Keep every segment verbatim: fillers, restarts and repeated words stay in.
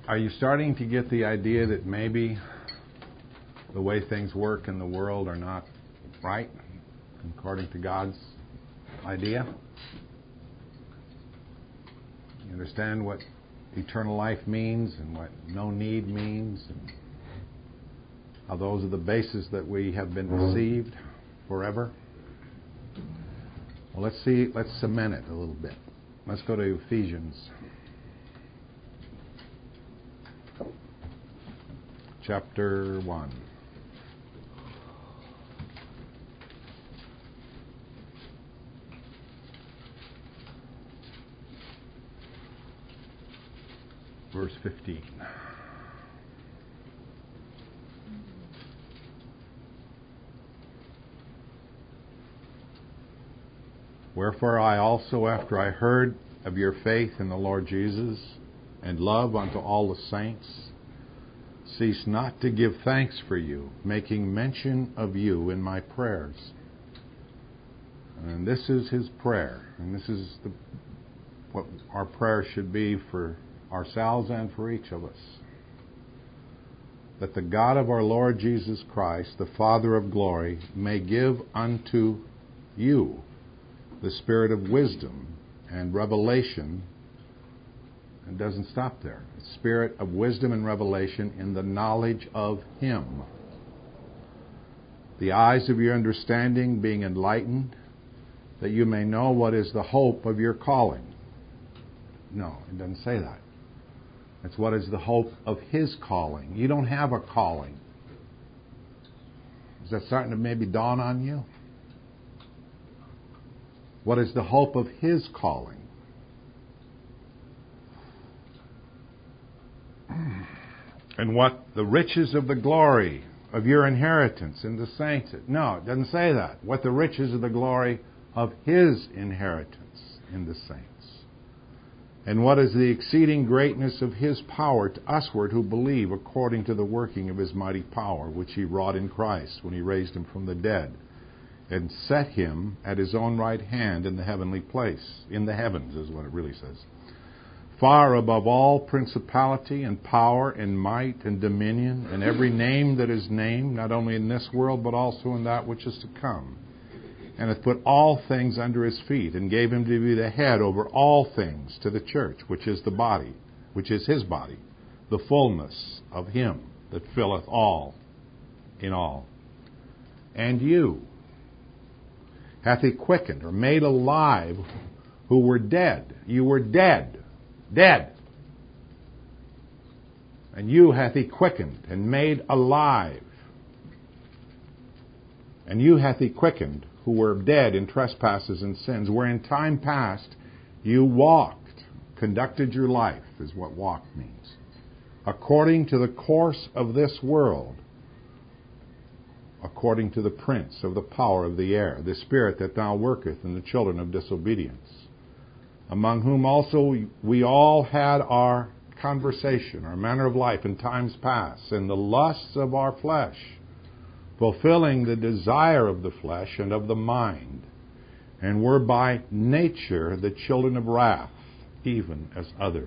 Are you starting to get the idea that maybe the way things work in the world are not right according to God's idea? You understand what eternal life means and what no need means, and how those are the bases that we have been received forever? Well, let's see, let's cement it a little bit. Let's go to Ephesians chapter one. Verse fifteen. Wherefore I also, after I heard of your faith in the Lord Jesus, and love unto all the saints, cease not to give thanks for you, making mention of you in my prayers. And this is his prayer, and this is the, what our prayer should be for ourselves and for each of us. That the God of our Lord Jesus Christ, the Father of glory, may give unto you the spirit of wisdom and revelation. It doesn't stop there. The spirit of wisdom and revelation in the knowledge of Him. The eyes of your understanding being enlightened, that you may know what is the hope of your calling. No, it doesn't say that. It's what is the hope of His calling. You don't have a calling. Is that starting to maybe dawn on you? What is the hope of His calling? And what the riches of the glory of your inheritance in the saints. No, it doesn't say that. What the riches of the glory of His inheritance in the saints. And what is the exceeding greatness of His power to usward who believe, according to the working of His mighty power, which He wrought in Christ when He raised Him from the dead, and set Him at His own right hand in the heavenly place. In the heavens is what it really says. Far above all principality and power and might and dominion and every name that is named, not only in this world but also in that which is to come. And hath put all things under His feet, and gave Him to be the head over all things to the church, which is the body, which is His body, the fullness of Him that filleth all in all. And you hath He quickened, or made alive, who were dead. You were dead. Dead. And you hath He quickened, and made alive. And you hath He quickened, who were dead in trespasses and sins, where in time past you walked, conducted your life, is what walk means, according to the course of this world, according to the prince of the power of the air, the spirit that now worketh in the children of disobedience, among whom also we all had our conversation, our manner of life in times past, in the lusts of our flesh, fulfilling the desire of the flesh and of the mind, and were by nature the children of wrath, even as others.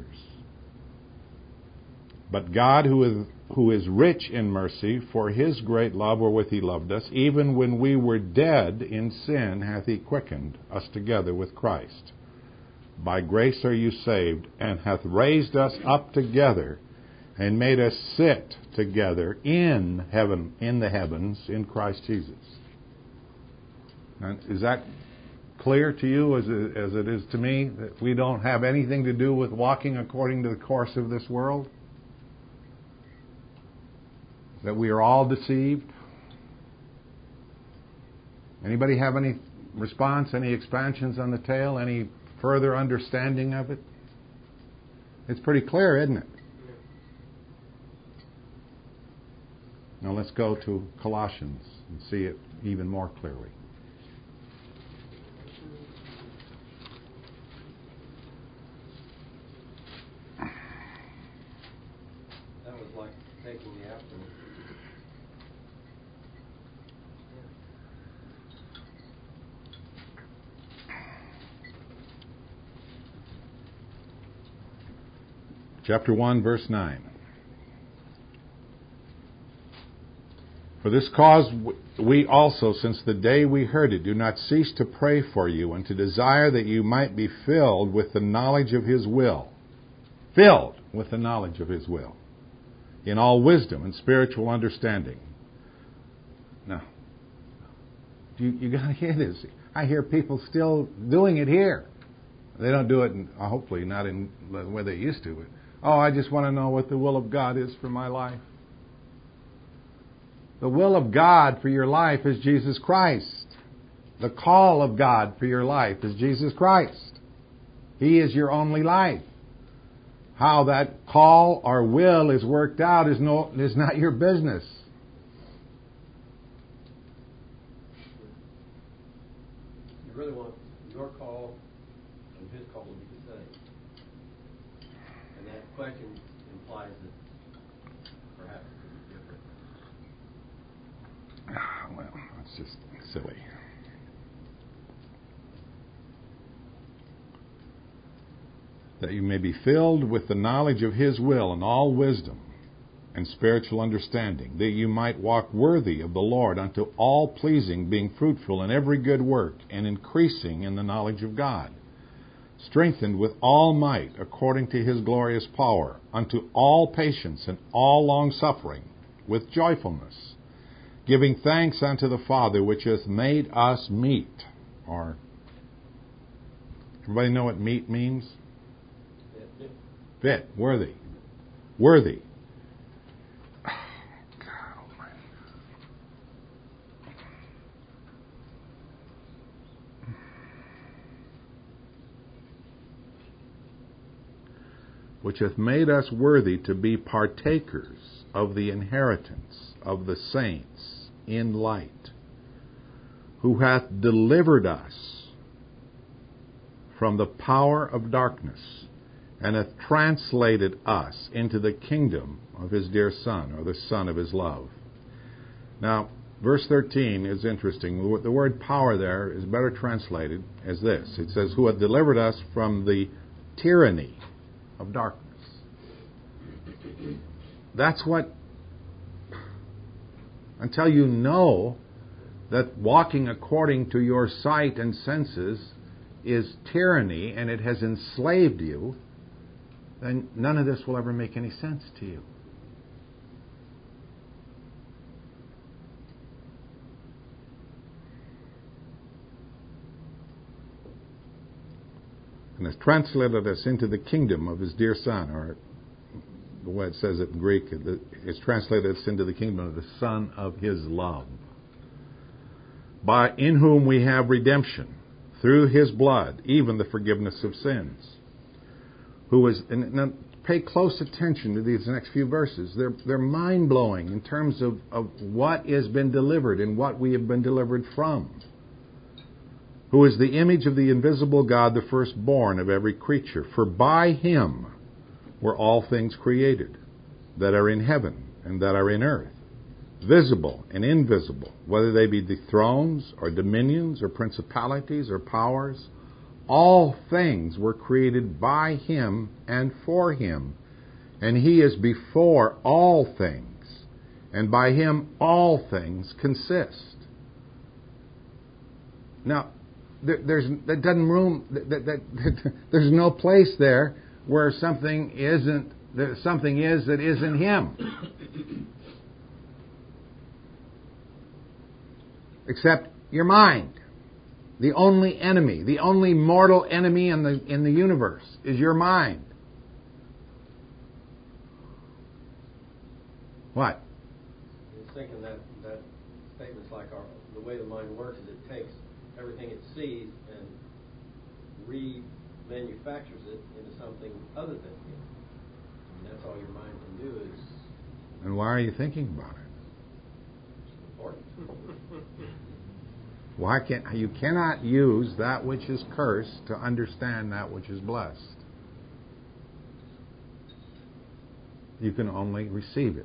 But God, who is, who is rich in mercy, for His great love wherewith He loved us, even when we were dead in sin, hath He quickened us together with Christ. By grace are you saved, and hath raised us up together, and made us sit together in heaven, in the heavens, in Christ Jesus. Now, is that clear to you as it, as it is to me, that we don't have anything to do with walking according to the course of this world? That we are all deceived? Anybody have any response, any expansions on the tale, any further understanding of it? It's pretty clear, isn't it? Now let's go to Colossians and see it even more clearly. That was like taking the apple. chapter one, verse nine. For this cause we also, since the day we heard it, do not cease to pray for you and to desire that you might be filled with the knowledge of His will. Filled with the knowledge of His will. In all wisdom and spiritual understanding. Now, you, you got to hear this. I hear people still doing it here. They don't do it, in, hopefully, not in the way they used to. But, oh, I just want to know what the will of God is for my life. The will of God for your life is Jesus Christ. The call of God for your life is Jesus Christ. He is your only life. How that call or will is worked out is no is not your business. You really want your call and His call to be the same. And that question implies that perhaps it could be different. Well, that's just silly. That you may be filled with the knowledge of His will and all wisdom and spiritual understanding, that you might walk worthy of the Lord unto all pleasing, being fruitful in every good work and increasing in the knowledge of God, strengthened with all might according to His glorious power, unto all patience and all longsuffering with joyfulness, giving thanks unto the Father which hath made us meet. Or, everybody know what meet means? Fit, worthy. Worthy. Oh, God Almighty. Which hath made us worthy to be partakers of the inheritance of the saints in light, who hath delivered us from the power of darkness, and hath translated us into the kingdom of His dear Son, or the Son of His love. Now, verse thirteen is interesting. The word power there is better translated as this. It says, who hath delivered us from the tyranny of darkness. That's what, until you know that walking according to your sight and senses is tyranny and it has enslaved you, then none of this will ever make any sense to you. And has translated us into the kingdom of His dear Son, or the way it says it in Greek, it's translated us into the kingdom of the Son of His love, by in whom we have redemption, through His blood, even the forgiveness of sins. Who is, and now pay close attention to these next few verses. They're they're mind-blowing in terms of, of what has been delivered and what we have been delivered from. Who is the image of the invisible God, the firstborn of every creature. For by Him were all things created, that are in heaven and that are in earth, visible and invisible, whether they be the thrones or dominions or principalities or powers. All things were created by Him and for Him, and He is before all things, and by Him all things consist. Now, there, there's that doesn't room that, that, that there's no place there where something isn't that something is that isn't Him, except your mind. The only enemy, the only mortal enemy in the in the universe is your mind. What? I was thinking that that statement's like our, the way the mind works is it takes everything it sees and remanufactures it into something other than it. And that's all your mind can do is. And why are you thinking about it? It's important. Why can't you cannot use that which is cursed to understand that which is blessed? You can only receive it.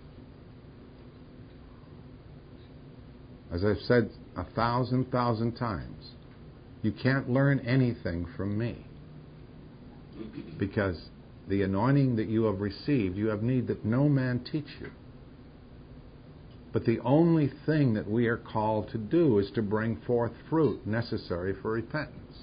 As I've said a thousand, thousand times, you can't learn anything from me, because the anointing that you have received, you have need that no man teach you. But the only thing that we are called to do is to bring forth fruit necessary for repentance.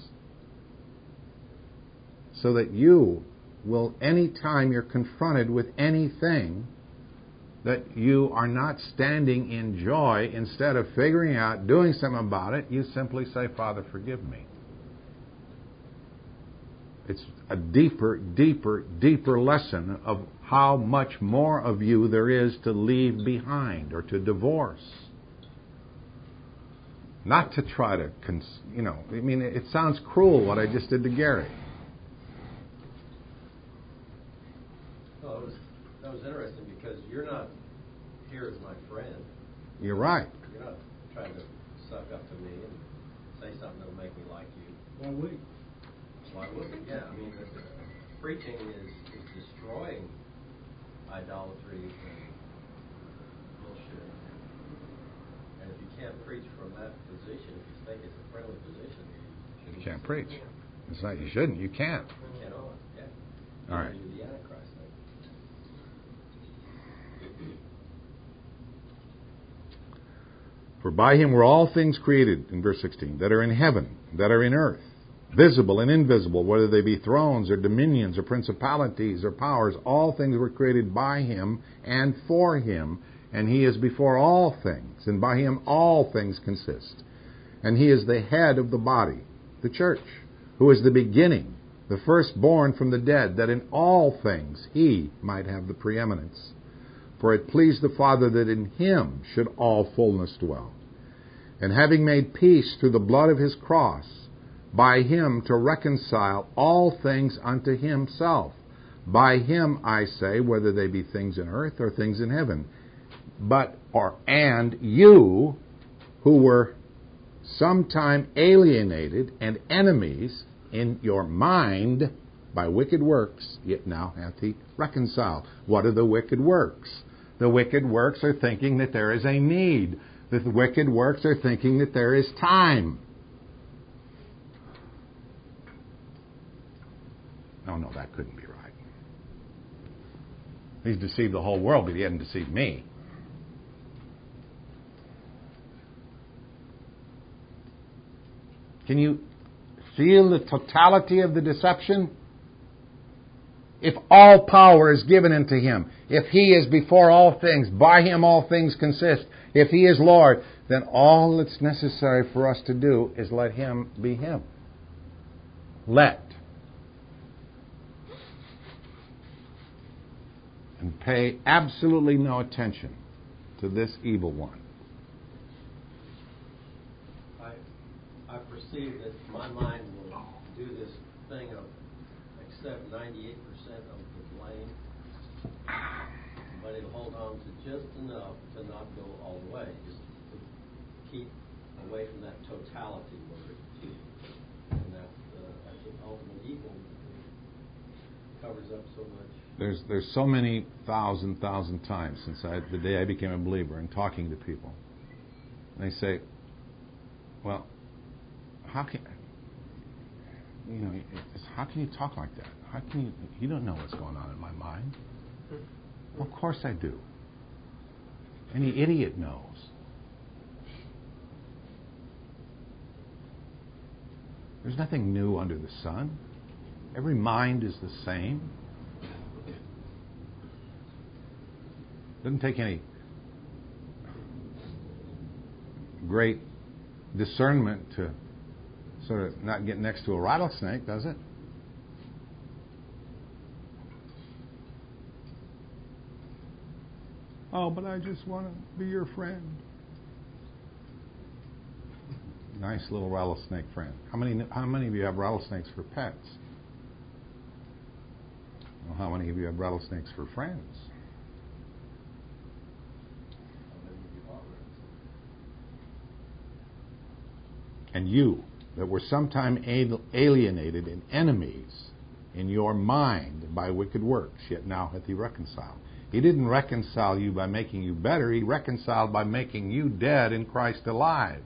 So that you will, any time you're confronted with anything, that you are not standing in joy. Instead of figuring out, doing something about it, you simply say, Father, forgive me. It's a deeper, deeper, deeper lesson of how much more of you there is to leave behind or to divorce. Not to try to, cons- you know, I mean, it sounds cruel what I just did to Gary. Well, it was, that was interesting because you're not here as my friend. You're right. You're not trying to suck up to me and say something that'll make me like you. Why would he? Why would it? Yeah, I mean, the, the preaching is, is destroying idolatry and bullshit. And if you can't preach from that position, if you think it's a friendly position, you, You can't preach. It's not you shouldn't. You can't. You cannot. Yeah. All right. You're the Antichrist. For by him were all things created, in verse sixteen, that are in heaven, that are in earth, visible and invisible, whether they be thrones or dominions or principalities or powers, all things were created by him and for him, and he is before all things, and by him all things consist. And he is the head of the body, the church, who is the beginning, the firstborn from the dead, that in all things he might have the preeminence. For it pleased the Father that in him should all fullness dwell. And having made peace through the blood of his cross, by him to reconcile all things unto himself. By him, I say, whether they be things in earth or things in heaven. But, or, and you, who were sometime alienated and enemies in your mind by wicked works, yet now hath he reconciled. What are the wicked works? The wicked works are thinking that there is a need. The wicked works are thinking that there is time. No, no, that couldn't be right. He's deceived the whole world, but he hadn't deceived me. Can you feel the totality of the deception? If all power is given unto him, if he is before all things, by him all things consist, if he is Lord, then all that's necessary for us to do is let him be him. Let. And pay absolutely no attention to this evil one. I, I perceive that my mind will do this thing of accept ninety-eight percent of the blame, but it'll hold on to just enough to not go all the way, just to keep away from that totality word. And that, uh, that's an ultimate evil. Covers up so much. There's there's so many thousand, thousand times since I, the day I became a believer and talking to people. And they say, well, how can, you know, how can you talk like that? How can you, you don't know what's going on in my mind. Well, of course I do. Any idiot knows. There's nothing new under the sun. Every mind is the same. Doesn't take any great discernment to sort of not get next to a rattlesnake, does it? Oh, but I just want to be your friend. Nice little rattlesnake friend. How many how many of you have rattlesnakes for pets? Well, how many of you have rattlesnakes for friends? And you, that were sometime alienated and enemies in your mind by wicked works, yet now hath he reconciled. He didn't reconcile you by making you better. He reconciled by making you dead and Christ alive.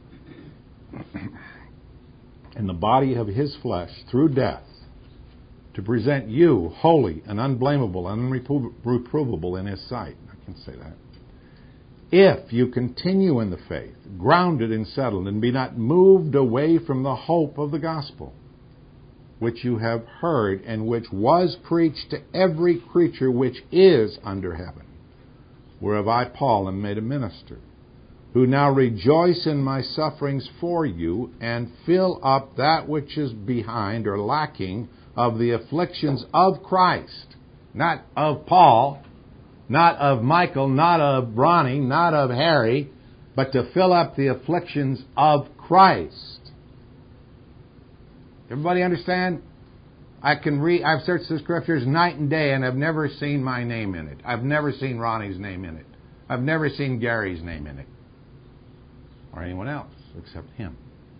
In the body of his flesh, through death, to present you holy and unblameable and unreprovable in His sight. I can say that. If you continue in the faith, grounded and settled, and be not moved away from the hope of the gospel, which you have heard, and which was preached to every creature which is under heaven, whereof I, Paul, am made a minister, who now rejoice in my sufferings for you, and fill up that which is behind or lacking of the afflictions of Christ, not of Paul, not of Michael, not of Ronnie, not of Harry, but to fill up the afflictions of Christ. Everybody understand? I can read, I've searched the scriptures night and day, and I've never seen my name in it. I've never seen Ronnie's name in it. I've never seen Gary's name in it. Or anyone else except him.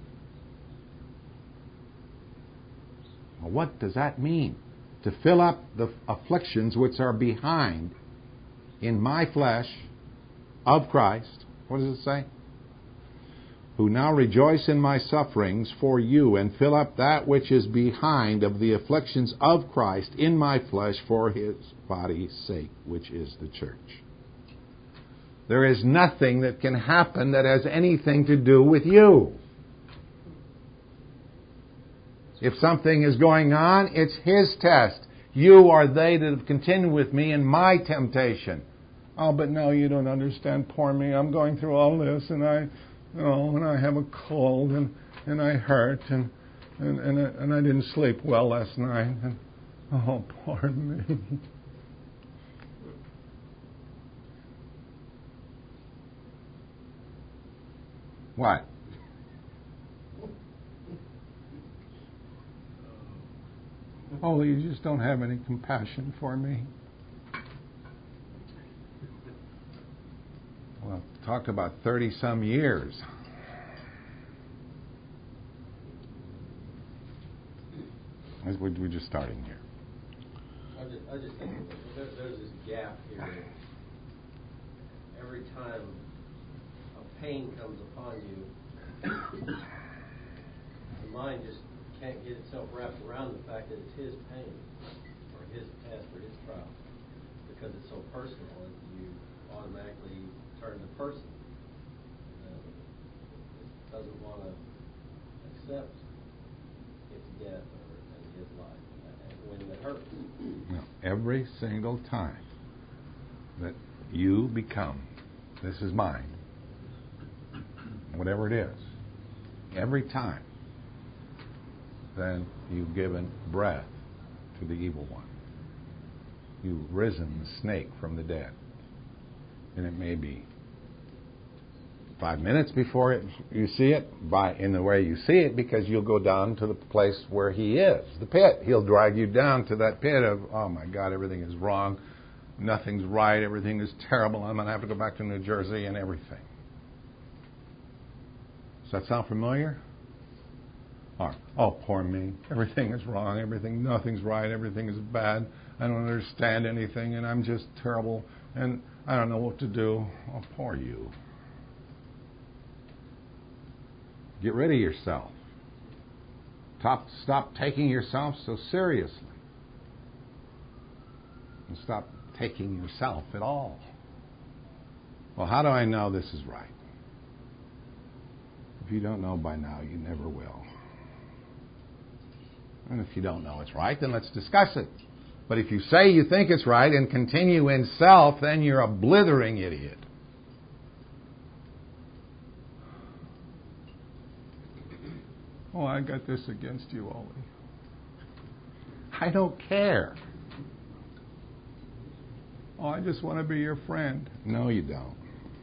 Well, what does that mean? To fill up the afflictions which are behind in my flesh of Christ. What does it say? Who now rejoice in my sufferings for you, and fill up that which is behind of the afflictions of Christ in my flesh for His body's sake, which is the church. There is nothing that can happen that has anything to do with you. If something is going on, it's His test. You are they that have continued with me in my temptation. Oh, but no, you don't understand. Poor me. I'm going through all this, and I, you know, and I have a cold, and, and I hurt, and and and I, and I didn't sleep well last night. And oh, poor me. What? Oh, you just don't have any compassion for me. Well, talk about thirty-some years. We're just starting here. I just, I just think there, there's this gap here. Every time a pain comes upon you, the mind just can't get itself wrapped around the fact that it's His pain, or His test, or His trial, because it's so personal, and you automatically turn to person. Uh, doesn't want to accept its death or His life when it hurts. Now, every single time that you become, this is mine, whatever it is, every time, then you've given breath to the evil one. You've risen the snake from the dead. And it may be five minutes before it, you see it, by in the way you see it, because you'll go down to the place where He is, the pit. He'll drag you down to that pit of, oh my God, everything is wrong, nothing's right, everything is terrible, I'm going to have to go back to New Jersey and everything. Does that sound familiar? Or, oh, poor me, everything is wrong, everything, nothing's right, everything is bad, I don't understand anything, and I'm just terrible, and I don't know what to do. Oh, poor you. Get rid of yourself. Stop, stop taking yourself so seriously. And stop taking yourself at all. Well, how do I know this is right? If you don't know by now, you never will. And if you don't know it's right, then let's discuss it. But if you say you think it's right and continue in self, then you're a blithering idiot. Oh, I got this against you, Ollie. I don't care. Oh, I just want to be your friend. No, you don't.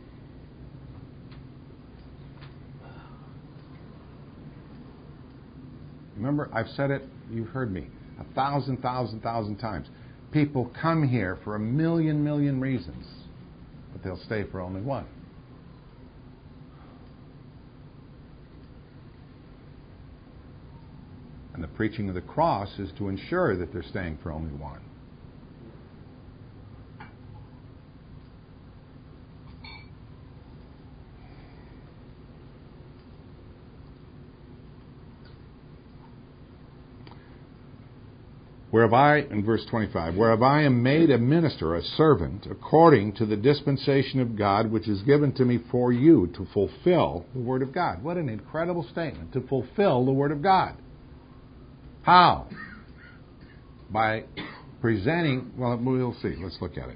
Remember, I've said it, you've heard me, a thousand, thousand, thousand times. People come here for a million, million reasons, but they'll stay for only one. And the preaching of the cross is to ensure that they're staying for only one. Whereof I, in verse twenty-five, whereof I am made a minister, a servant, according to the dispensation of God, which is given to me for you to fulfill the Word of God. What an incredible statement, to fulfill the Word of God. How? By presenting, well, we'll see. Let's look at it.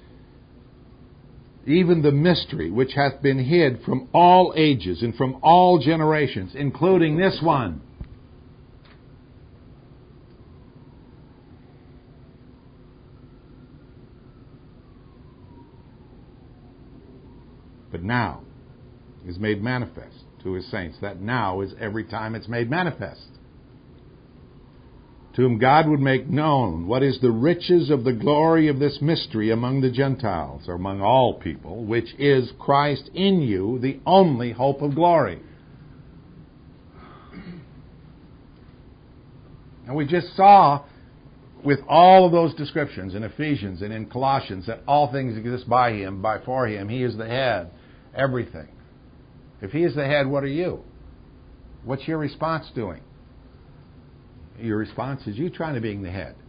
Even the mystery which hath been hid from all ages and from all generations, including this one. But now is made manifest to His saints. That now is every time it's made manifest. To whom God would make known what is the riches of the glory of this mystery among the Gentiles, or among all people, which is Christ in you, the only hope of glory. And we just saw with all of those descriptions in Ephesians and in Colossians that all things exist by Him, by for Him. He is the head, everything. If He is the head, what are you? What's your response doing? Your response is you trying to being the head.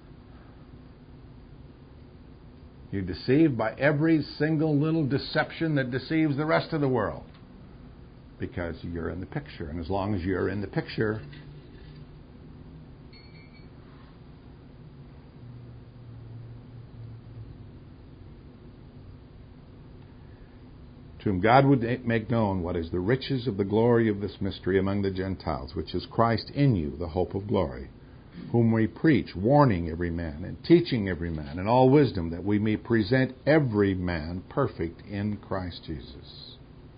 You're deceived by every single little deception that deceives the rest of the world. Because you're in the picture. And as long as you're in the picture, to whom God would make known what is the riches of the glory of this mystery among the Gentiles, which is Christ in you, the hope of glory, whom we preach, warning every man and teaching every man in all wisdom, that we may present every man perfect in Christ Jesus.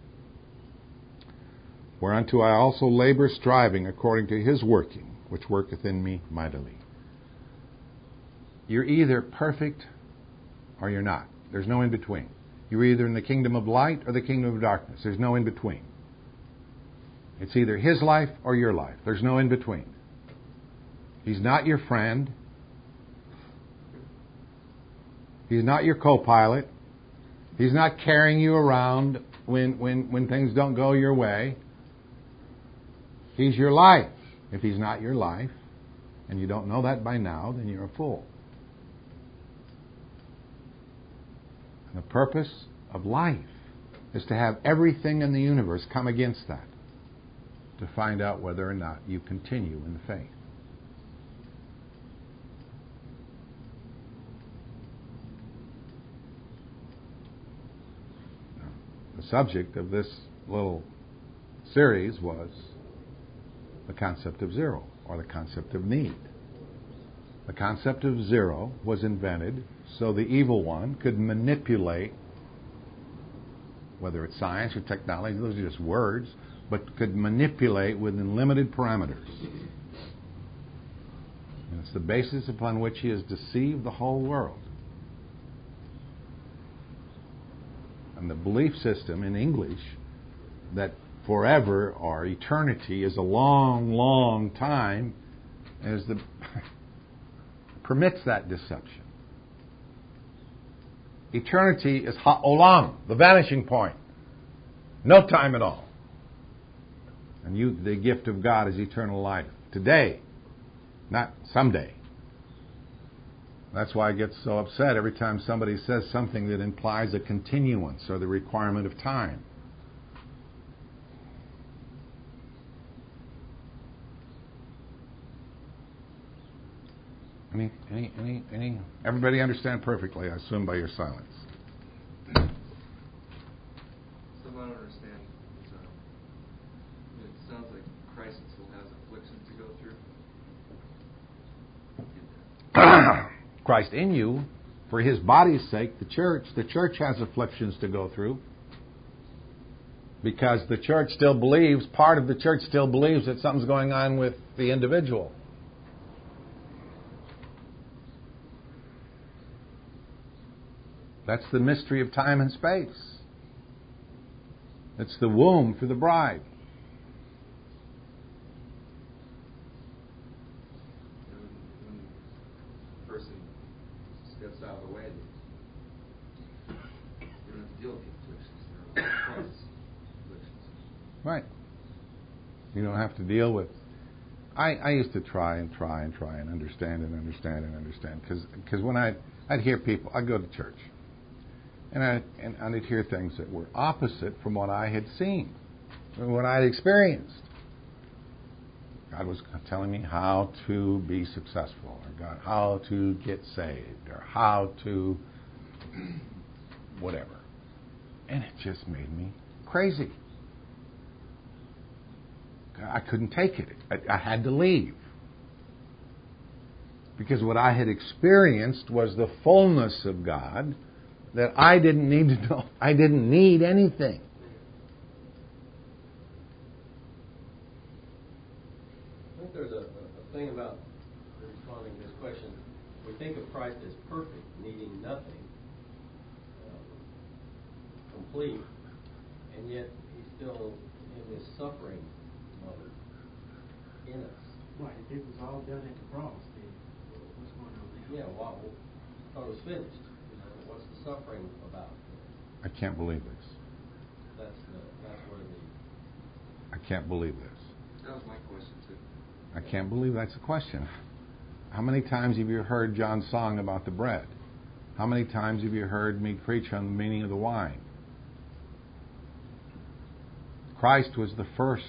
Whereunto I also labor, striving according to His working, which worketh in me mightily. You're either perfect or you're not. There's no in between. You're either in the kingdom of light or the kingdom of darkness. There's no in between. It's either His life or your life. There's no in between. He's not your friend. He's not your co-pilot. He's not carrying you around when, when, when things don't go your way. He's your life. If He's not your life, and you don't know that by now, then you're a fool. The purpose of life is to have everything in the universe come against that, to find out whether or not you continue in the faith. Now, the subject of this little series was the concept of zero, or the concept of need. The concept of zero was invented so the evil one could manipulate, whether it's science or technology, those are just words, but could manipulate within limited parameters. And it's the basis upon which he has deceived the whole world. And the belief system in English that forever or eternity is a long, long time is the permits that deception. Eternity is ha'olam, the vanishing point. No time at all. And you, the gift of God is eternal life. Today, not someday. That's why I get so upset every time somebody says something that implies a continuance or the requirement of time. Any, any, any, any? Everybody understand perfectly, I assume, by your silence. Something I don't understand is, um, it sounds like Christ still has afflictions to go through. Christ in you, for His body's sake, the church, the church has afflictions to go through. Because the church still believes, part of the church still believes that something's going on with the individual. That's the mystery of time and space. It's the womb for the bride. When, when a person steps out of the way, they don't have to deal with the afflictions. They're Christ's afflictions. Right. You don't have to deal with I, I used to try and try and try and understand and understand and understand. Because when I, I'd hear people, I'd go to church. And, I, and I'd hear things that were opposite from what I had seen, what I had experienced. God was telling me how to be successful, or God, how to get saved, or how to whatever. And it just made me crazy. I couldn't take it. I, I had to leave. Because what I had experienced was the fullness of God that I didn't need to know. I didn't need anything. I think there's a, a thing about responding to this question. We think of Christ as perfect, needing nothing, um, complete, and yet he's still in this suffering mode in us. Right, it was all done at the cross. Then what's going on now? Yeah, well, I thought it was finished. You know, what's the suffering about? I can't believe this. That's the that's where the I can't believe this. That was my question too. I can't believe that's a question. How many times have you heard John's song about the bread? How many times have you heard me preach on the meaning of the wine? Christ was the first,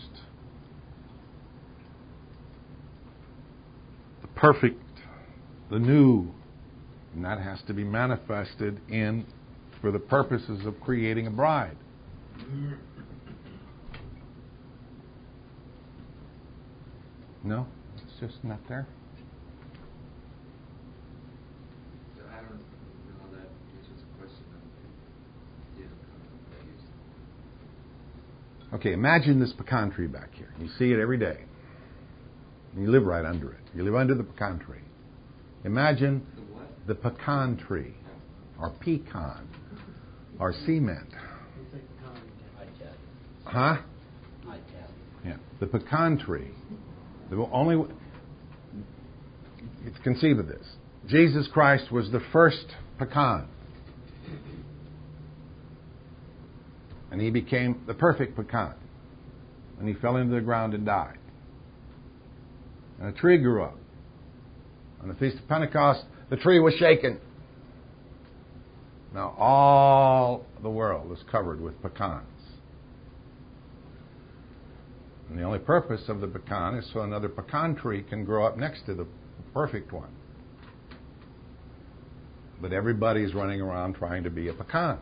the perfect, the new, and that has to be manifested in for the purposes of creating a bride. No, it's just not there. I don't know that answers the question. Yeah, I'm confused. Okay, imagine this pecan tree back here. You see it every day. You live right under it. You live under the pecan tree. Imagine The what? the pecan tree, or pecan, or cement. They say pecan. I can't. Huh? I can't. Yeah, the pecan tree. The only you conceive of this. Jesus Christ was the first pecan, and he became the perfect pecan, and he fell into the ground and died. And a tree grew up. On the Feast of Pentecost, the tree was shaken. Now all the world is covered with pecans. And the only purpose of the pecan is so another pecan tree can grow up next to the perfect one. But everybody's running around trying to be a pecan.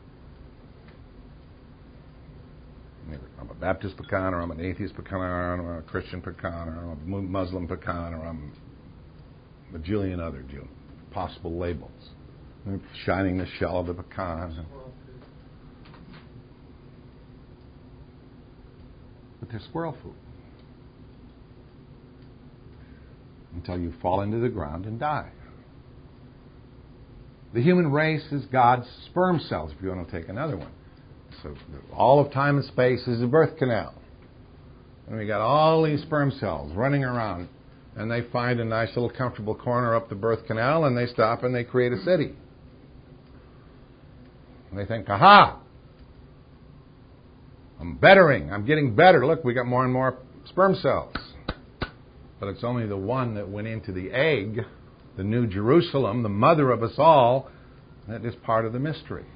I'm a Baptist pecan, or I'm an atheist pecan, or I'm a Christian pecan, or I'm a Muslim pecan, or I'm a bajillion other possible labels. They're shining the shell of the pecan. But they're squirrel food. Until you fall into the ground and die. The human race is God's sperm cells, if you want to take another one. So all of time and space is a birth canal. And we got all these sperm cells running around, and they find a nice little comfortable corner up the birth canal, and they stop and they create a city. And they think, aha! I'm bettering. I'm getting better. Look, we got more and more sperm cells. But it's only the one that went into the egg, the New Jerusalem, the mother of us all, that is part of the mystery.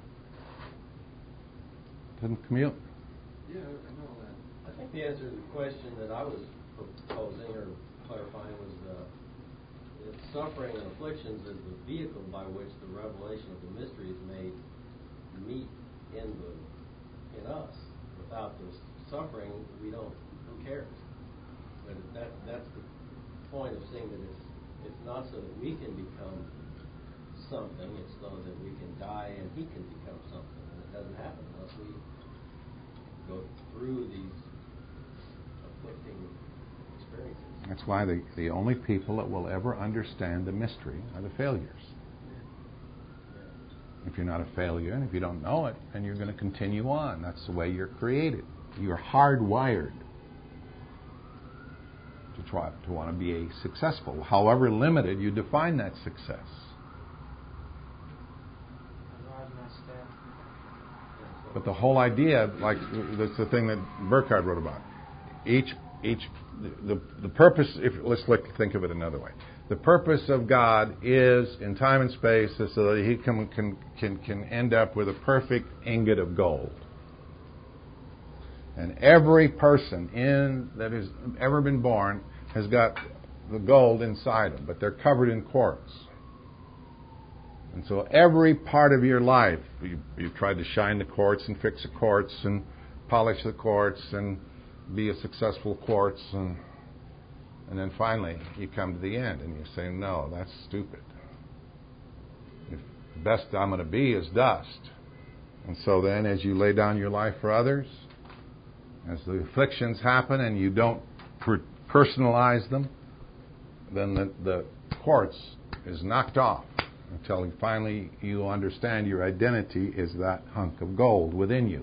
Didn't commute? Yeah, I know that. I think the answer to the question that I was proposing or clarifying was uh, that suffering and afflictions is the vehicle by which the revelation of the mystery is made meet in the in us. Without the suffering, we don't. Who cares? But that that's the point of saying that it's it's not so that we can become something. It's so that we can die and He can become something. And it doesn't happen unless we go through these afflicting experiences. That's why the, the only people that will ever understand the mystery are the failures. If you're not a failure, and if you don't know it, then you're going to continue on. That's the way you're created. You're hardwired to try to want to be a successful. However limited you define that success. But the whole idea, like that's the thing that Burkhardt wrote about. Each each the, the, the purpose, if let's look, think of it another way. The purpose of God is, in time and space, is so that He can, can, can, can end up with a perfect ingot of gold. And every person in that has ever been born has got the gold inside them, but they're covered in quartz. And so every part of your life, you, you've tried to shine the quartz and fix the quartz and polish the quartz and be a successful quartz, and and then finally you come to the end and you say, no, that's stupid. If the best I'm going to be is dust. And so then as you lay down your life for others, as the afflictions happen and you don't per- personalize them, then the, the quartz is knocked off until finally you understand your identity is that hunk of gold within you.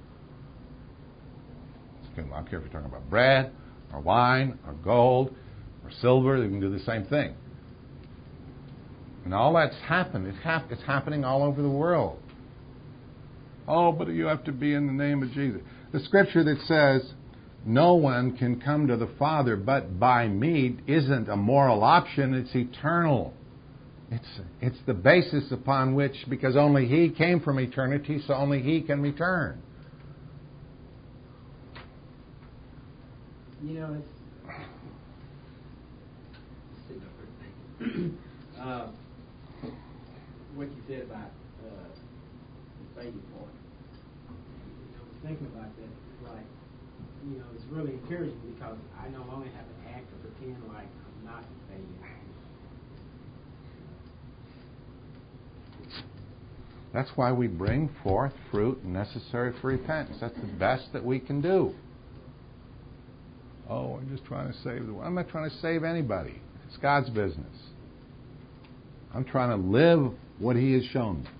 I don't care if you're talking about bread or wine or gold or silver, you can do the same thing. And all that's happened. It's, hap- it's happening all over the world. Oh, but you have to be in the name of Jesus. The scripture that says, no one can come to the Father but by me isn't a moral option, it's eternal. It's, it's the basis upon which, because only He came from eternity, so only He can return. You know, it's uh, what you said about uh, the failure point. I was thinking about that. It's like, you know, it's really encouraging because I no longer have to act or pretend like I'm not a failure. That's why we bring forth fruit necessary for repentance. That's the best that we can do. Oh, I'm just trying to save the world. I'm not trying to save anybody. It's God's business. I'm trying to live what He has shown me.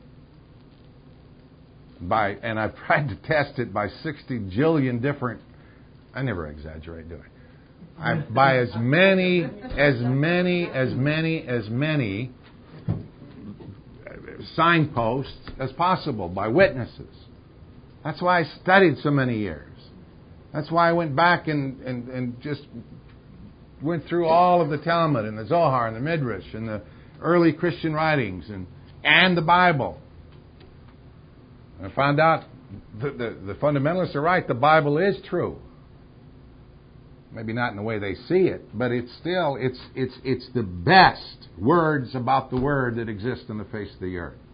By, and I've tried to test it by sixty jillion different, I never exaggerate, do I? I by as many, as many, as many, as many signposts as possible, by witnesses. That's why I studied so many years. That's why I went back and, and, and just went through all of the Talmud and the Zohar and the Midrash and the early Christian writings and, and the Bible. And I found out the, the, the fundamentalists are right. The Bible is true. Maybe not in the way they see it, but it's still, it's, it's, it's the best words about the Word that exist on the face of the earth.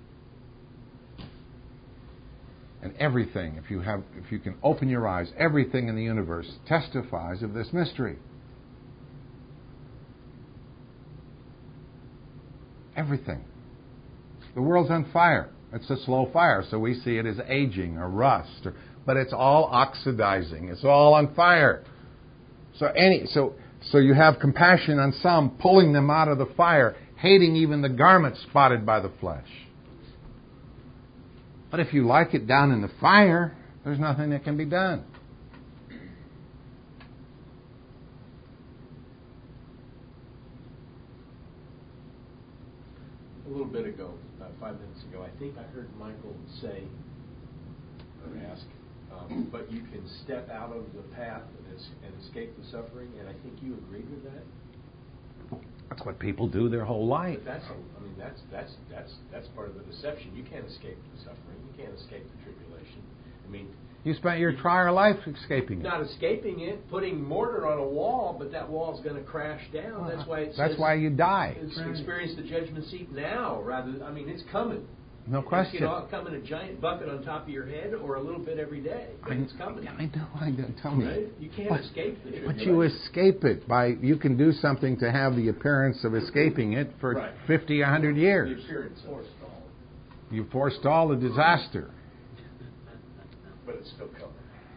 And everything, if you have, if you can open your eyes, everything in the universe testifies of this mystery. Everything. The world's on fire. It's a slow fire, so we see it as aging or rust, or, but it's all oxidizing. It's all on fire. So any, so so you have compassion on some, pulling them out of the fire, hating even the garment spotted by the flesh. But if you like it down in the fire, there's nothing that can be done. A little bit ago, about five minutes ago, I think I heard Michael say, or ask, um, but you can step out of the path and, and escape the suffering, and I think you agreed with that. That's what people do their whole life. But that's, a, I mean, that's that's that's that's part of the deception. You can't escape the suffering. You can't escape the tribulation. I mean, you spent your entire life escaping it. Not escaping it, putting mortar on a wall, but that wall's going to crash down. Well, that's why it That's says, why you die. Experience the judgment seat now, rather. I mean, it's coming. No question. It's, you know, come in a giant bucket on top of your head, or a little bit every day. But I, it's coming. I know. I know. Tell me. Right? You can't but, escape the tribulation. But you escape it by you can do something to have the appearance of escaping it for right. fifty, a hundred years. The appearance forestall. You forestall the disaster. But it's still coming.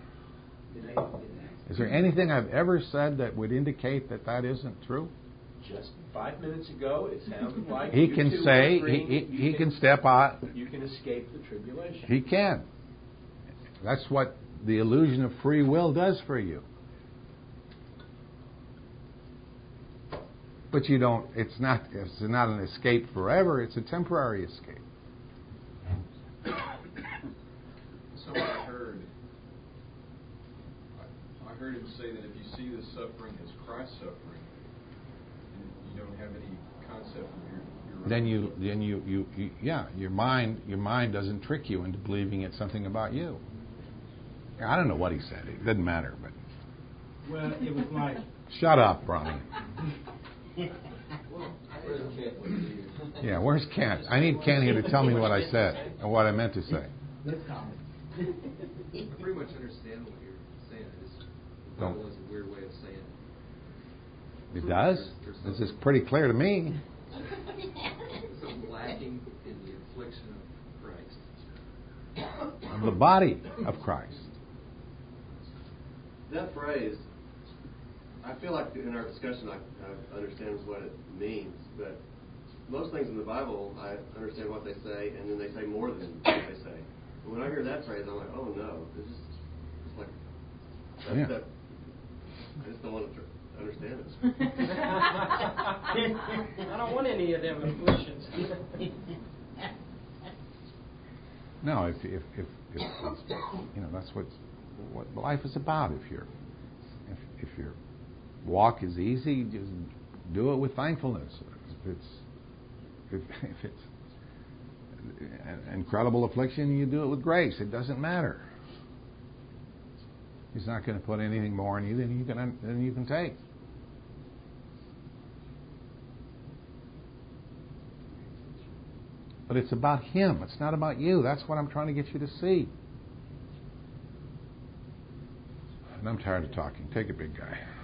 Is there anything I've ever said that would indicate that that isn't true? Just five minutes ago, it sounded like he you can two say were he, agreeing he, you he can step out. You can escape the tribulation. He can. That's what the illusion of free will does for you. But you don't. It's not. It's not an escape forever. It's a temporary escape. So I heard, I heard him say that if you see the suffering as Christ's suffering, and you don't have any concept of your, your Then own you, suffering. then you, you, you, yeah, your mind, your mind doesn't trick you into believing it's something about you. I don't know what he said. It doesn't matter, but Well, it was like, shut up, Ronnie. Where's Kent with you? Yeah, where's Kent? I need Kent here to tell me what I said and what I meant to say. this comment. I pretty much understand what you're saying. It's, the Don't. Bible has a weird way of saying it. It does? This is pretty clear to me. So lacking in the affliction of Christ. Of the body of Christ. That phrase, I feel like in our discussion I, I understand what it means, but most things in the Bible, I understand what they say, and then they say more than what they say. But when I hear that phrase, I'm like, oh no, this is it's like, that, Yeah. that, I just don't want to tr- understand it. I don't want any of them afflictions. No, if if if, if it's, you know, that's what what life is about. If your if if your walk is easy, just do it with thankfulness. If it's if, if it's an incredible affliction, you do it with grace. It doesn't matter. He's not going to put anything more on you than you can than you can take. But it's about Him. It's not about you. That's what I'm trying to get you to see. And I'm tired of talking. Take it, big guy.